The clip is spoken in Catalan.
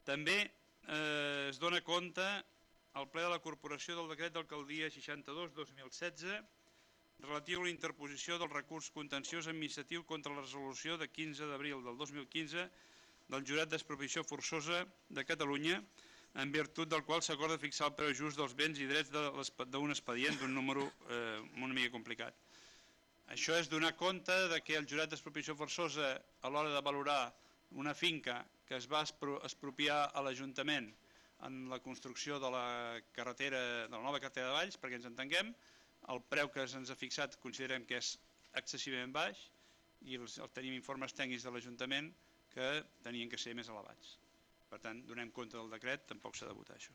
També es dona compte al ple de la Corporació del decret d'alcaldia 62/2016 relatiu a la interposició del recurs contenciós administratiu contra la resolució de 15 d'abril del 2015 del Jurat d'Expropiació Forçosa de Catalunya, en virtut del qual s'acorda fixar el preu just dels béns i drets d'un expedient d'un número una mica complicat. Això és donar compte que el Jurat d'Expropiació Forçosa, a l'hora de valorar una finca que es va expropiar a l'Ajuntament en la construcció de la nova carretera de Valls, perquè ens entenguem, el preu que se'ns ha fixat considerem que és excessivament baix i tenim informes tècnics de l'Ajuntament que tenien que ser més elevats. Per tant, donem compte del decret, tampoc s'ha de votar això.